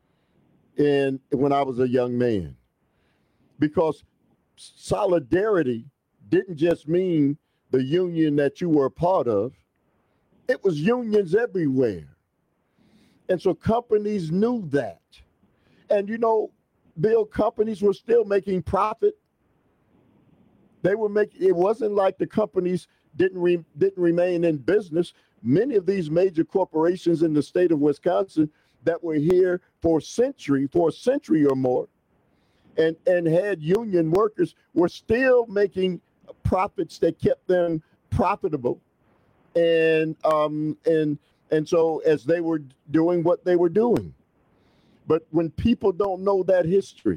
and when I was a young man. Because solidarity didn't just mean the union that you were a part of. It was unions everywhere. And so companies knew that. And, you know, Bill, companies were still making profit. They were making, it wasn't like the companies didn't re, didn't remain in business. Many of these major corporations in the state of Wisconsin that were here for a century, for a century or more, and, and had union workers were still making profits that kept them profitable. And um, and and so as they were doing what they were doing. But when people don't know that history,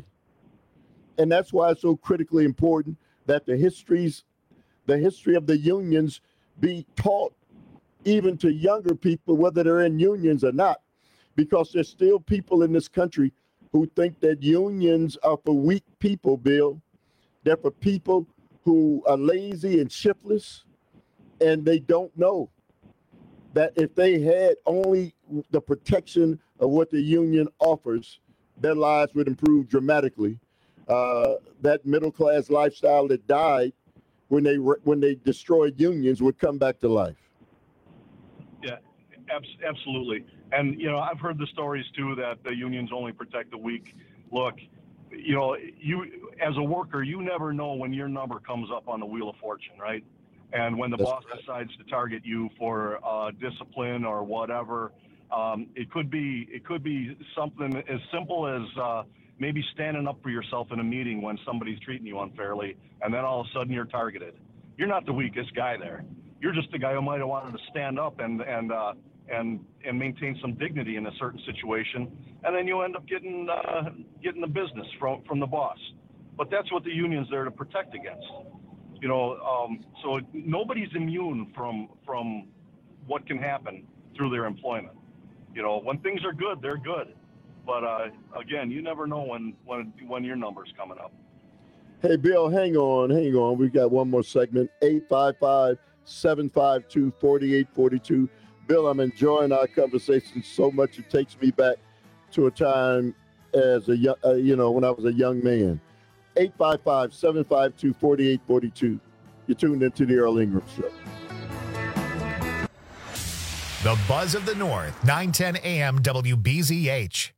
and that's why it's so critically important that the histories, the history of the unions be taught even to younger people, whether they're in unions or not, because there's still people in this country who think that unions are for weak people, Bill. They're for people who are lazy and shiftless, and they don't know that if they had only the protection of what the union offers, their lives would improve dramatically. Uh, that middle-class lifestyle that died when they when they destroyed unions would come back to life. Yeah, abs- absolutely. And, you know, I've heard the stories, too, that the unions only protect the weak. Look, you know, you as a worker, you never know when your number comes up on the Wheel of Fortune, right? And when the That's boss right. decides to target you for uh, discipline or whatever, um, it could be it could be something as simple as uh, maybe standing up for yourself in a meeting when somebody's treating you unfairly, and then all of a sudden you're targeted. You're not the weakest guy there. You're just the guy who might have wanted to stand up and and uh, and and maintain some dignity in a certain situation, and then you end up getting uh, getting the business from from the boss. But that's what the union's there to protect against. You know, um, so nobody's immune from from what can happen through their employment. You know, when things are good, they're good. But uh, again, you never know when when when your number's coming up. Hey, Bill, hang on, hang on. We've got one more segment. eight five five, seven five two, four eight four two. Bill, I'm enjoying our conversation so much. It takes me back to a time as a young, uh, you know, when I was a young man. eight five five, seven five two, four eight four two. You're tuned into the Earl Ingram Show. The Buzz of the North, nine ten A M W B Z H.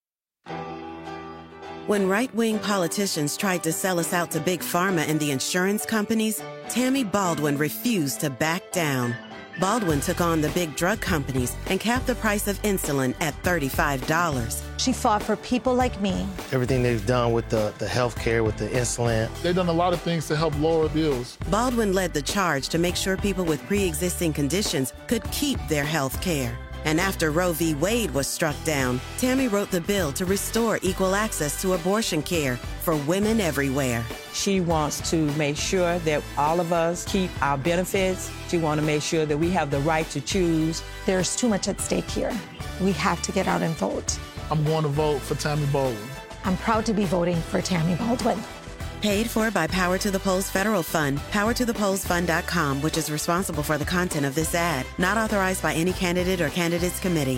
When right-wing politicians tried to sell us out to Big Pharma and the insurance companies, Tammy Baldwin refused to back down. Baldwin took on the big drug companies and capped the price of insulin at thirty-five dollars. She fought for people like me. Everything they've done with the, the health care, with the insulin. They've done a lot of things to help lower bills. Baldwin led the charge to make sure people with pre-existing conditions could keep their health care. And after Roe v. Wade was struck down, Tammy wrote the bill to restore equal access to abortion care for women everywhere. She wants to make sure that all of us keep our benefits. She wants to make sure that we have the right to choose. There's too much at stake here. We have to get out and vote. I'm going to vote for Tammy Baldwin. I'm proud to be voting for Tammy Baldwin. Paid for by Power to the Polls Federal Fund, power to the polls fund dot com, which is responsible for the content of this ad. Not authorized by any candidate or candidates committee.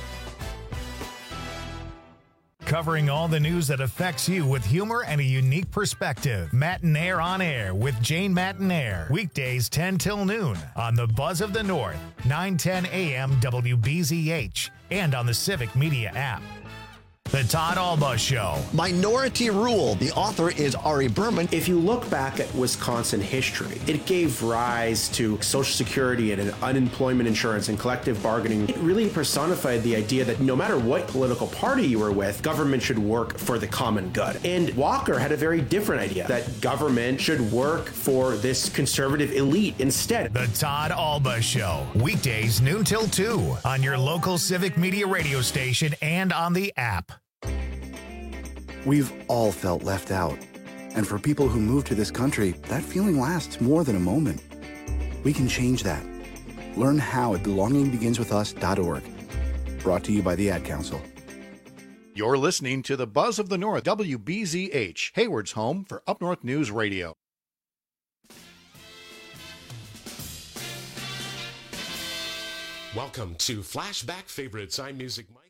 Covering all the news that affects you with humor and a unique perspective. Matinaire on Air with Jane Matinaire. Weekdays ten till noon on the Buzz of the North, nine ten a.m. W B Z H, and on the Civic Media app. The Todd Alba Show. Minority Rule. The author is Ari Berman. If you look back at Wisconsin history, it gave rise to Social Security and unemployment insurance and collective bargaining. It really personified the idea that no matter what political party you were with, government should work for the common good. And Walker had a very different idea, that government should work for this conservative elite instead. The Todd Alba Show. Weekdays noon till two on your local Civic Media radio station and on the app. We've all felt left out. And for people who move to this country, that feeling lasts more than a moment. We can change that. Learn how at belonging begins with us dot org. Brought to you by the Ad Council. You're listening to the Buzz of the North, W B Z H, Hayward's home for Up North News Radio. Welcome to Flashback Favorites. I'm Music Mike.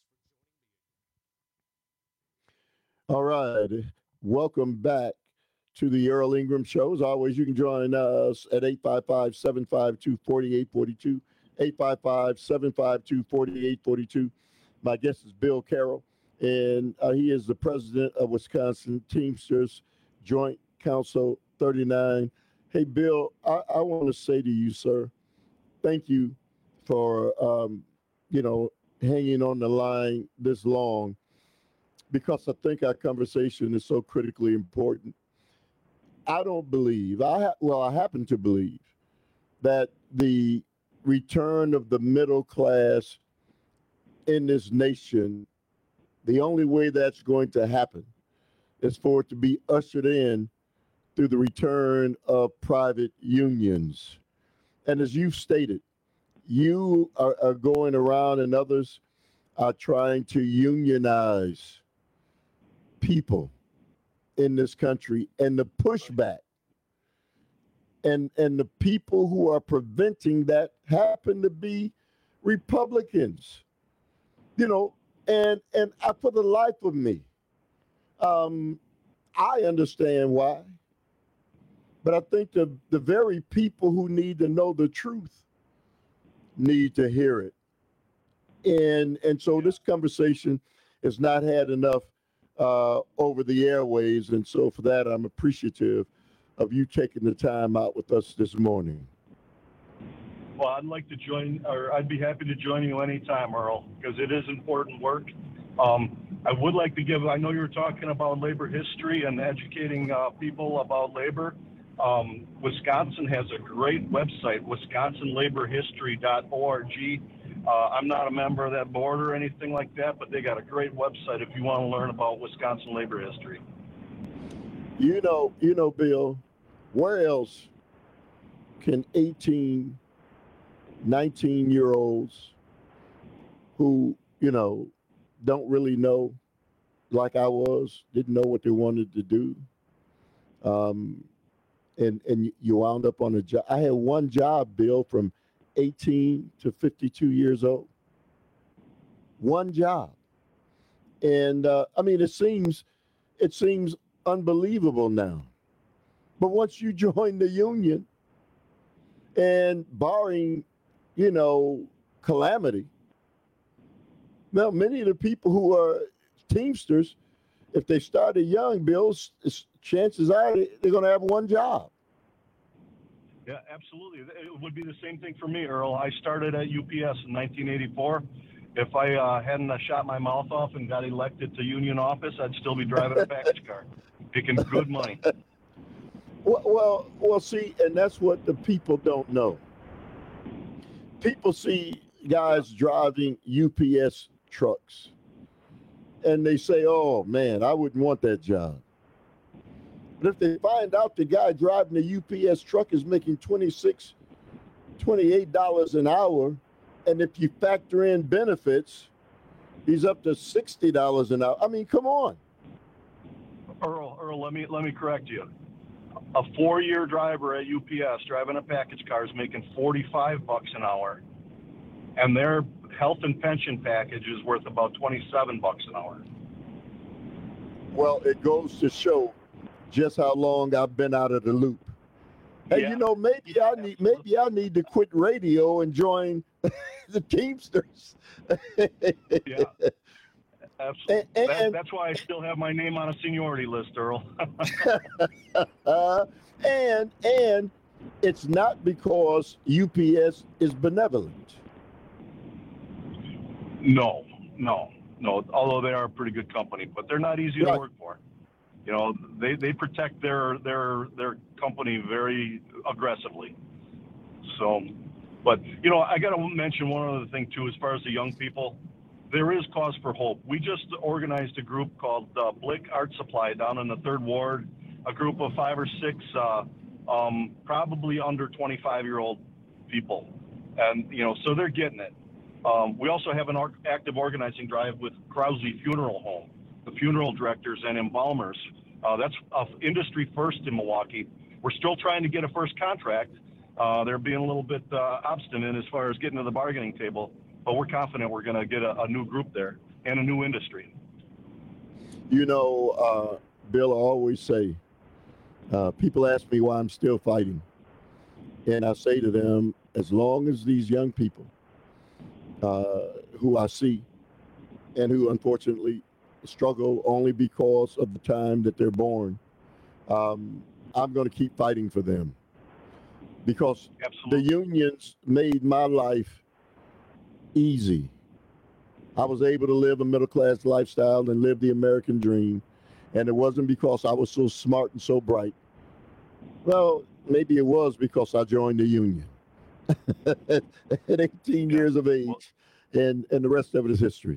All right. Welcome back to the Earl Ingram Show. As always, you can join us at eight five five, seven five two, four eight four two, eight five five, seven five two, four eight four two. My guest is Bill Carroll, and uh, he is the president of Wisconsin Teamsters Joint Council thirty-nine. Hey, Bill, I, I want to say to you, sir, thank you for, um, you know, hanging on the line this long, because I think our conversation is so critically important. I don't believe, I ha- well, I happen to believe that the return of the middle class in this nation, the only way that's going to happen is for it to be ushered in through the return of private unions. And as you've stated, you are, are going around and others are trying to unionize people in this country, and the pushback and and the people who are preventing that happen to be Republicans, you know, and and I, for the life of me, um, I understand why, but I think the the very people who need to know the truth need to hear it, and and so this conversation has not had enough uh, over the airways. And so for that, I'm appreciative of you taking the time out with us this morning. Well, I'd like to join, or I'd be happy to join you anytime, Earl, because it is important work. Um, I would like to give, I know you were talking about labor history and educating uh, people about labor. Um, Wisconsin has a great website, wisconsin labor history dot org. Uh, I'm not a member of that board or anything like that, but they got a great website if you want to learn about Wisconsin labor history. You know, you know, Bill, where else can eighteen, nineteen-year-olds who, you know, don't really know, like I was, didn't know what they wanted to do, um, and and you wound up on a job. I had one job, Bill, from eighteen to fifty-two years old. One job. And uh, I mean, it seems, it seems unbelievable now. But once you join the union, and barring, you know, calamity, now many of the people who are Teamsters, if they started young, Bill, chances are they're going to have one job. Yeah, absolutely. It would be the same thing for me, Earl. I started at U P S in nineteen eighty-four. If I uh, hadn't uh, shot my mouth off and got elected to union office, I'd still be driving a package car, making good money. Well, well, well, see, and that's what the people don't know. People see, guys driving U P S trucks, and they say, oh, man, I wouldn't want that job. But if they find out the guy driving the U P S truck is making twenty-six dollars, twenty-eight dollars an hour, and if you factor in benefits, he's up to sixty dollars an hour. I mean, come on. Earl, Earl, let me let me correct you. A four-year driver at U P S driving a package car is making forty-five bucks an hour, and their health and pension package is worth about twenty-seven bucks an hour. Well, it goes to show just how long I've been out of the loop. Hey, yeah. you know, maybe I need maybe I need to quit radio and join the Teamsters. Yeah. Absolutely. And, that, and, that's why I still have my name on a seniority list, Earl. uh, and and it's not because U P S is benevolent. No, no, no. Although they are a pretty good company, but they're not easy right. to work for. You know, they, they protect their their their company very aggressively. So, but you know, I got to mention one other thing too, as far as the young people. There is cause for hope. We just organized a group called uh, Blick Art Supply down in the third ward, a group of five or six, uh, um, probably under twenty-five-year-old people. And, you know, so they're getting it. Um, we also have an or- active organizing drive with Krause Funeral Home, the funeral directors and embalmers. Uh, that's uh, industry first in Milwaukee. We're still trying to get a first contract. Uh, they're being a little bit uh, obstinate as far as getting to the bargaining table. But we're confident we're going to get a, a new group there and a new industry. You know, uh, Bill, I always say, uh, people ask me why I'm still fighting. And I say to them, as long as these young people uh, who I see and who unfortunately struggle only because of the time that they're born, um, I'm going to keep fighting for them. Because Absolutely. the unions made my life easy. I was able to live a middle-class lifestyle and live the American dream. And it wasn't because I was so smart and so bright. Well, maybe it was because I joined the union at eighteen yeah. years of age. And, and the rest of it is history.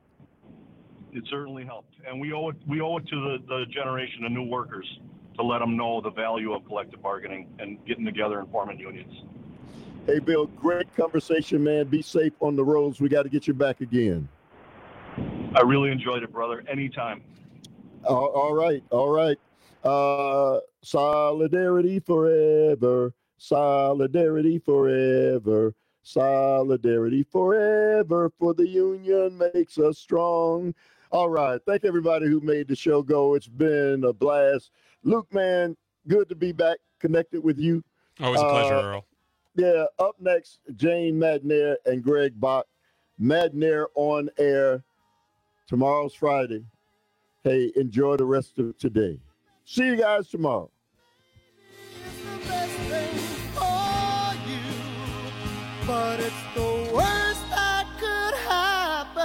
It certainly helped. And we owe it, we owe it to the, the generation of new workers to let them know the value of collective bargaining and getting together and forming unions. Hey, Bill, great conversation, man. Be safe on the roads. We got to get you back again. I really enjoyed it, brother. Anytime. All, all right. All right. Uh, solidarity forever. Solidarity forever. Solidarity forever. For the union makes us strong. All right. Thank everybody who made the show go. It's been a blast. Luke, man, good to be back connected with you. Always a pleasure, uh, Earl. Yeah, up next, Jane Madnair and Greg Bach. Madnair on air. Tomorrow's Friday. Hey, enjoy the rest of today. See you guys tomorrow. But it's the worst that could happen.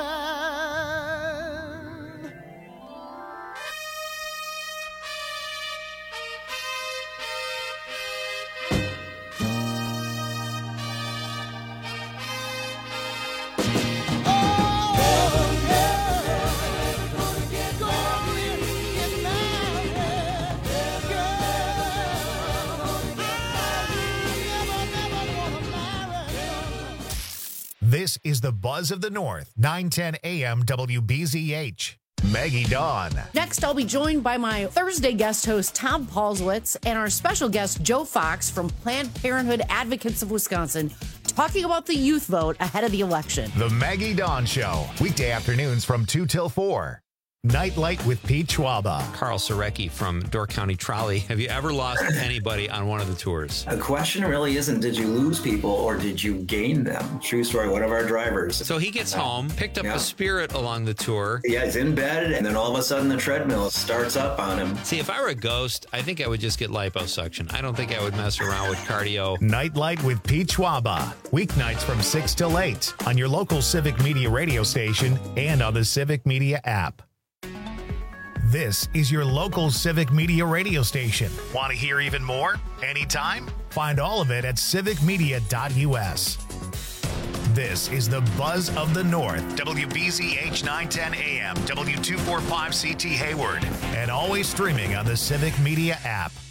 This is the Buzz of the North, nine ten A M W B Z H. Maggie Dawn. Next, I'll be joined by my Thursday guest host, Tom Paulswitz, and our special guest, Joe Fox from Planned Parenthood Advocates of Wisconsin, talking about the youth vote ahead of the election. The Maggie Dawn Show, weekday afternoons from two till four. Nightlight with Pete Schwaba. Carl Sorecki from Door County Trolley. Have you ever lost anybody on one of the tours? The question really isn't did you lose people or did you gain them? True story, one of our drivers. So he gets home, picked up yeah. a Spirit along the tour. Yeah, he's in bed, and then all of a sudden the treadmill starts up on him. See, if I were a ghost, I think I would just get liposuction. I don't think I would mess around with cardio. Nightlight with Pete Schwaba. Weeknights from six till eight on your local Civic Media radio station and on the Civic Media app. This is your local Civic Media radio station. Want to hear even more? Anytime? Find all of it at civic media dot u s. This is the Buzz of the North, W B Z H nine ten A M, W two forty-five C T Hayward, and always streaming on the Civic Media app.